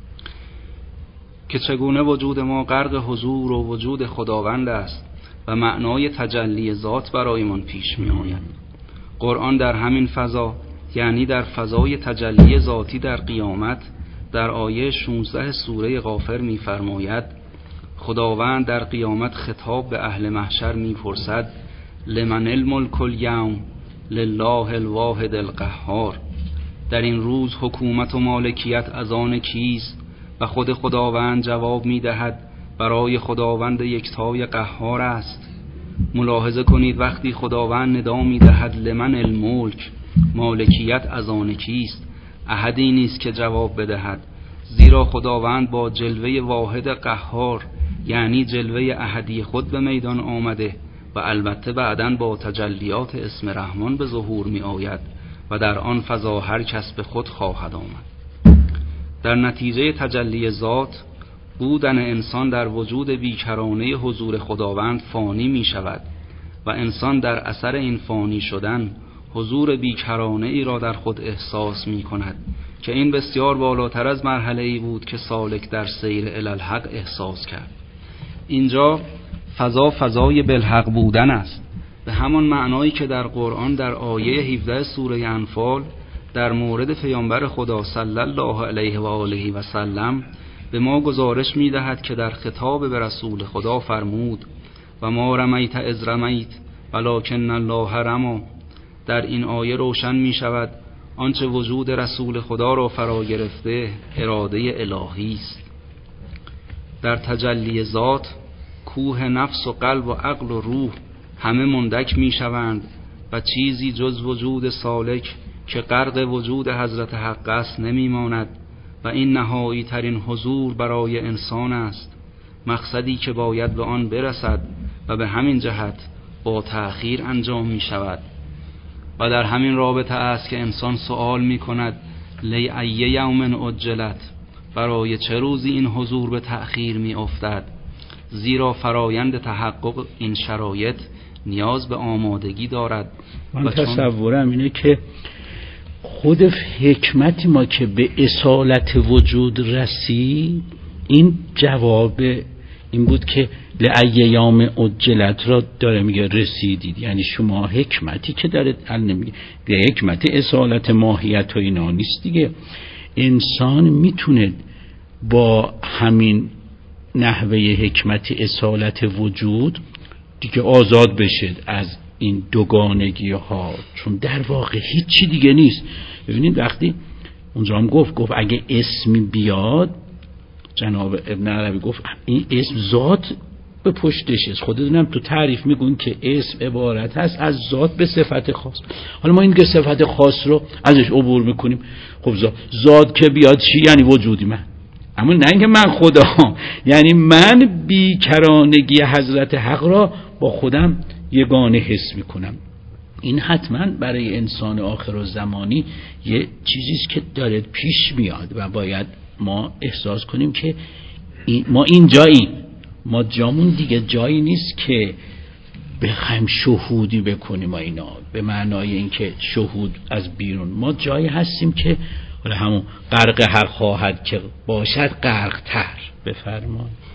که چگونه وجود ما غرق حضور و وجود خداوند است و معنای تجلی ذات برایمان پیش می آید. قرآن در همین فضا، یعنی در فضای تجلی ذاتی در قیامت، در آیه شانزده سوره غافر می فرماید خداوند در قیامت خطاب به اهل محشر می پرسد لمن الملک الیوم لله الواحد القهار. در این روز حکومت و مالکیت از آن کیست؟ و خود خداوند جواب می دهد برای خداوند یکتای قهار است. ملاحظه کنید وقتی خداوند ندا می دهد لمن الملک، مالکیت از آن کیست، احدی نیست که جواب بدهد، زیرا خداوند با جلوه واحد قهار یعنی جلوه احدی خود به میدان آمده و البته بعداً با تجلیات اسم رحمان به ظهور می آید و در آن فضا هر کس به خود خواهد آمد. در نتیجه تجلی ذات بودن انسان در وجود بیکرانه حضور خداوند فانی می شود و انسان در اثر این فانی شدن حضور بیکرانه ای را در خود احساس می کند که این بسیار بالاتر از مرحله ای بود که سالک در سیر الی الحق احساس کرد. اینجا فضا فضای بالحق بودن است، به همان معنایی که در قرآن در آیه هفده سوره انفال در مورد پیامبر خدا صلی الله علیه و آله و سلم به ما گزارش می دهد که در خطاب به رسول خدا فرمود و ما رمیت اذ رمیت ولکن الله رمی. در این آیه روشن می شود آنچه وجود رسول خدا را فرا گرفته اراده الهی است. در تجلی ذات کوه نفس و قلب و عقل و روح همه مندک می شوند و چیزی جز وجود سالک که غرق وجود حضرت حق است نمی ماند و این نهایی ترین حضور برای انسان است، مقصدی که باید به آن برسد و به همین جهت با تأخیر انجام می شود. و در همین رابطه است که انسان سوال می کند لی ای یوم اجلت، برای چه روزی این حضور به تأخیر می افتد؟ زیرا فرایند تحقق این شرایط نیاز به آمادگی دارد. من تصورم اینه که خود حکمتی ما که به اصالت وجود رسید این جواب این بود که لأی یوم اجلت را داره میگه رسیدید، یعنی شما حکمتی که داره حل نمیگه به حکمت اصالت ماهیت و اینا نیست دیگه. انسان میتونه با همین نحوه حکمت اصالت وجود دیگه آزاد بشه از این دوگانگی ها، چون در واقع هیچی دیگه نیست. ببینید وقتی اونجا هم گفت گفت اگه اسمی بیاد، جناب ابن عربی گفت این اسم ذات به پشتش است. خودتونم تو تعریف میگون که اسم عبارت هست از ذات به صفت خاص. حالا ما این که صفت خاص رو ازش عبور میکنیم، خب ذات, ذات که بیاد چی؟ یعنی وجودی من، اما نه اینکه من خدا، یعنی من بیکرانگی حضرت حق را با خودم یگانه حس میکنم. این حتما برای انسان آخر و زمانی یه چیزیست که داره پیش میاد و باید ما احساس کنیم که این ما این جاییم، ما جامون دیگه جایی نیست که بخوایم شهودی بکنیم ما اینا به معنای اینکه شهود از بیرون. ما جایی هستیم که حالا همون غرق هر خواهد که باشد غرق تر. بفرمایید.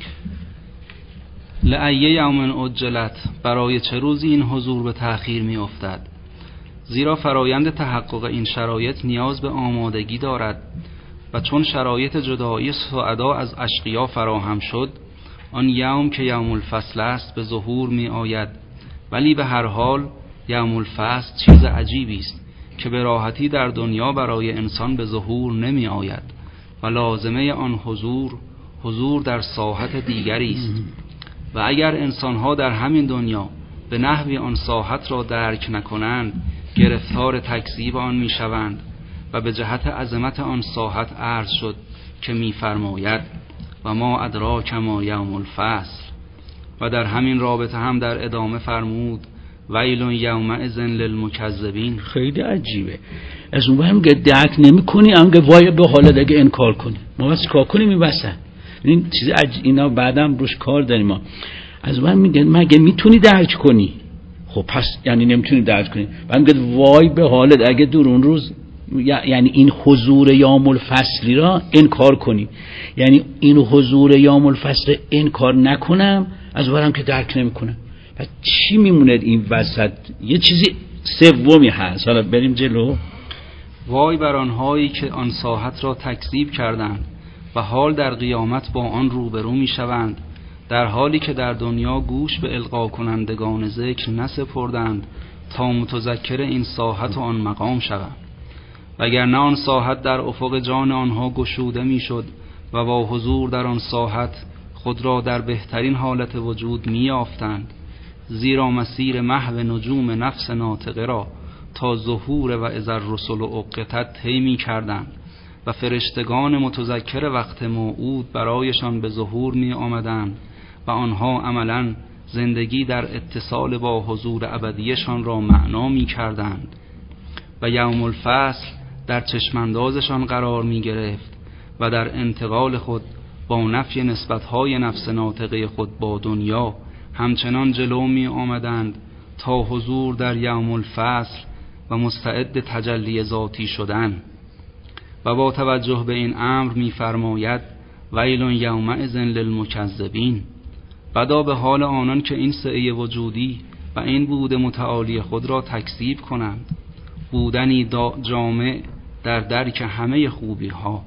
لأی یوم اجلت، برای چه روزی این حضور به تأخیر می افتد؟ زیرا فرایند تحقق این شرایط نیاز به آمادگی دارد و چون شرایط جدایی سعدا از اشقیا فراهم شد، آن یوم که یوم الفصل است به ظهور می آید. ولی به هر حال یوم الفصل چیز عجیبی است که به راحتی در دنیا برای انسان به ظهور نمی آید و لازمه آن حضور حضور در ساحت دیگری است. و اگر انسانها در همین دنیا به نحوی آن ساحت را درک نکنند، گرفتار تکذیب آن می شوند و به جهت عظمت آن ساحت عرض شد که می فرماید و ما ادراک ما یوم الفصل. و در همین رابطه هم در ادامه فرمود ویل یومئذ للمکذبین. خیلی عجیبه. از اون هم که درک نمی کنی انگه وای به حالت اگه انکار کنی، ما بس کار کنیم این وسط این چیز عج... اینا بعدم روش کار داریم. ما از من میگن مگه میتونی درک کنی؟ خب پس یعنی نمیتونی درک کنی. من میگم وای به حالت اگه دور اون روز یعنی این حضور یوم الفصلی را انکار کنی، یعنی این حضور یوم الفصل انکار نکنم از برم که درک نمیکنم. پس چی میمونه این وسط؟ یه چیزی سومی هست. حالا بریم جلو. وای بر آنهایی که آن ساحت را تکذیب کردند و حال در قیامت با آن روبرو می شوند، در حالی که در دنیا گوش به القا کنندگان ذکر نسپردند تا متذکر این ساحت و آن مقام شوند. وگرنه آن ساحت در افق جان آنها گشوده می شد و با حضور در آن ساحت خود را در بهترین حالت وجود می یافتند، زیرا مسیر محو نجوم نفس ناطقه را تا ظهور و اذا الرسل اقتت طی می کردند و فرشتگان متذکر وقت موعود برایشان به ظهور می آمدند و آنها عملاً زندگی در اتصال با حضور ابدیشان را معنا می کردند و یوم الفصل در چشماندازشان قرار می گرفت و در انتقال خود با نفی نسبتهای نفس ناطقه خود با دنیا همچنان جلو می آمدند تا حضور در یوم الفصل و مستعد تجلی ذاتی شدن. و با توجه به این امر می فرماید ویل یومئذ للمکذبین. بدا به حال آنان که این سعی وجودی و این بود متعالی خود را تکذیب کنند، بودنی جامع در درک همه خوبی ها.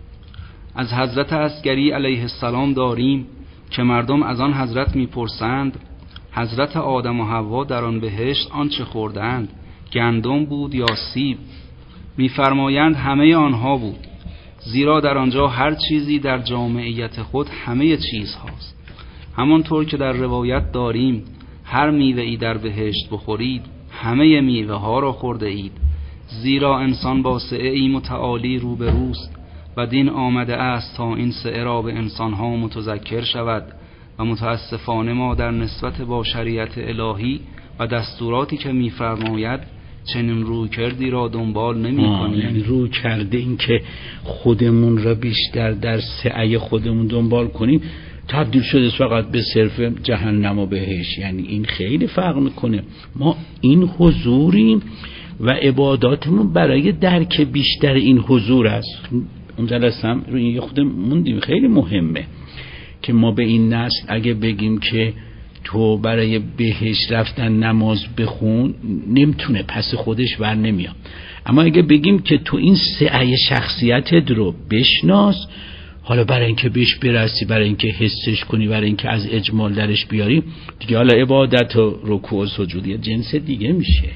از حضرت عسکری علیه السلام داریم که مردم از آن حضرت میپرسند حضرت آدم و حوا در آن بهشت آنچه خوردند گندم بود یا سیب؟ میفرمایند همه آنها بود، زیرا در آنجا هر چیزی در جامعیت خود همه چیز هاست. همانطور که در روایت داریم هر میوه‌ای در بهشت بخورید همه میوه ها را خورده اید، زیرا انسان با سعی متعالی روبروست و دین آمده است تا این سعی را به انسان ها متذکر شود و متاسفانه ما در نسبت با شریعت الهی و دستوراتی که میفرماید چنین روی کردی را دنبال نمی کنیم. یعنی روی کرده این که خودمون را بیشتر در سعی خودمون دنبال کنیم تبدیل شده فقط به صرف جهنم و بهشت. یعنی این خیلی فرق میکنه. ما این حضوریم و عباداتمون برای درک بیشتر این حضور است. اون جلسه هم روی این خود موندیم، خیلی مهمه که ما به این نسل اگه بگیم که تو برای بهشت رفتن نماز بخون، نمیتونه، پس خودش ور نمیاد. اما اگه بگیم که تو این سعی شخصیتت رو بشناس، حالا برای اینکه بهش برسی، برای اینکه حسش کنی، برای اینکه از اجمال درش بیاری، دیگه حالا عبادت و رکوع و سجود یه جنس دیگه میشه.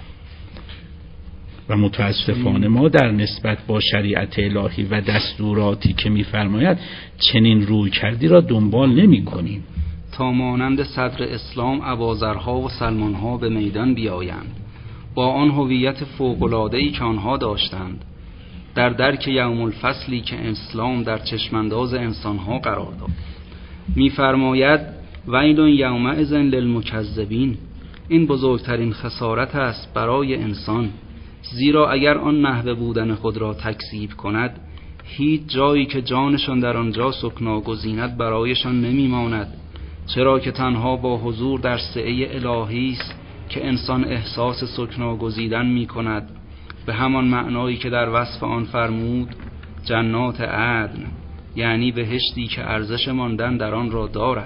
و متاسفانه ما در نسبت با شریعت الهی و دستوراتی که میفرماید چنین روی کردی را دنبال نمی کنیم. تا مانند صدر اسلام ابوذرها و سلمانها به میدان بیایند با آن هویت فوق‌العاده‌ای که آنها داشتند، در درک یوم الفصلی که اسلام در چشمانداز انسانها قرار داد. می‌فرماید ویل یومئذ للمکذبین، این بزرگترین خسارت است برای انسان، زیرا اگر آن نحوه بودن خود را تکذیب کند، هیچ جایی که جانشان در آنجا سکنا گزیند برایشان نمی‌ماند، چرا که تنها با حضور در سعه الهی است که انسان احساس سکنا گزیدن می‌کند، به همان معنایی که در وصف آن فرمود جنات عدن، یعنی بهشتی که ارزش ماندن در آن را دارد.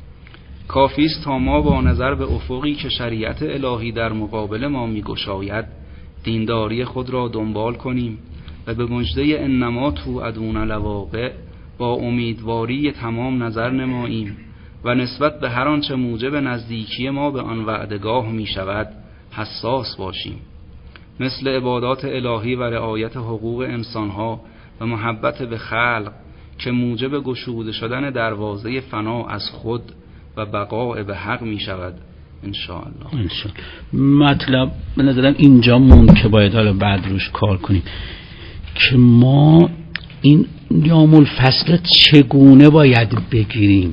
کافی است تا ما با نظر به افقی که شریعت الهی در مقابل ما می‌گشاید دینداری خود را دنبال کنیم و به مژده انما توعدون لواقع با امیدواری تمام نظر نماییم و نسبت به هر آنچه موجب نزدیکی ما به آن وعدگاه می شود حساس باشیم، مثل عبادات الهی و رعایت حقوق انسانها و محبت به خلق که موجب گشوده شدن دروازه فنا از خود و بقاء به حق می شود. انشاءالله. مطلب به نظرم اینجا موند که باید حالا بعد روش کار کنیم که ما این یوم الفصل چگونه باید بگیریم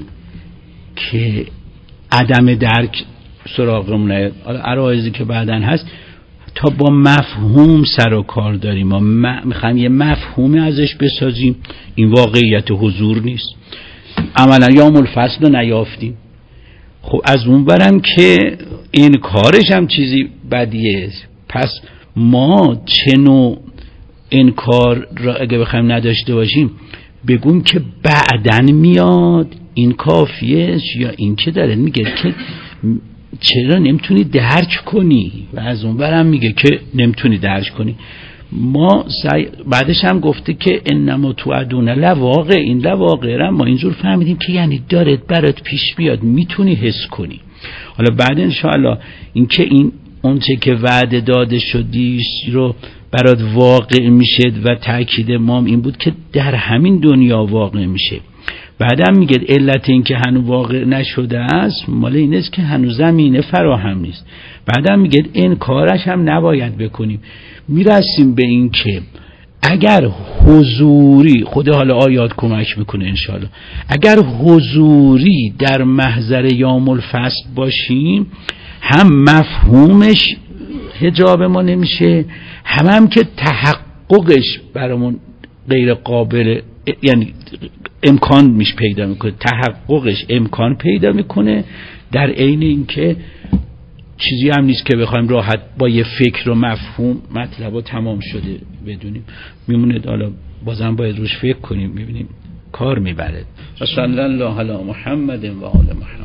که عدم درک سراغمونه. حالا عرایضی که بعدن هست تا با مفهوم سر و کار داریم، ما میخوایم یه مفهومی ازش بسازیم، این واقعیت حضور نیست. عملا یوم الفصل رو نیافتیم. خب از اون برم که این کارش هم چیزی بدیه، پس ما چه نوع این کار را اگه بخوایم نداشته باشیم بگیم که بعدن میاد این کافیه، یا این که داره میگه که چرا نمیتونی درک کنی و از اون برم میگه که نمیتونی درک کنی. ما سعی... بعدش هم گفته که انما توعدون لواقع، این لواقع را ما اینجور فهمیدیم که یعنی داره برات پیش بیاد، میتونی حس کنی. حالا بعد انشاءالله این که این اونچه که وعده داده شدی رو برات واقع میشه و تأکید ما این بود که در همین دنیا واقع میشه. بعدم میگه علت این که هنوز واقع نشده است مال این است که هنوز زمینه فراهم نیست. بعدم میگه این کارش هم نباید بکنیم. میرسیم به این که اگر حضوری، خود حالا آیات کمک میکنه انشاءالله، اگر حضوری در محضر یوم الفصل باشیم هم مفهومش حجاب ما نمیشه، هم هم که تحققش برامون غیر قابل، یعنی امکان میش پیدا میکنه، تحققش امکان پیدا میکنه، در عین اینکه چیزی هم نیست که بخوایم راحت با یه فکر و مفهوم مطلب تمام شده بدونیم، میمونه حالا بازم باید روش فکر کنیم، میبینیم کار میبره. و صلی الله علی محمد و آل محمد.